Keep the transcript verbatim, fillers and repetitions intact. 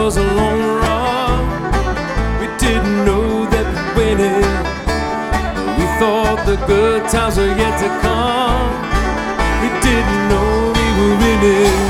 was a long run. We didn't know that we'd win it. We thought the good times were yet to come. We didn't know we were in it.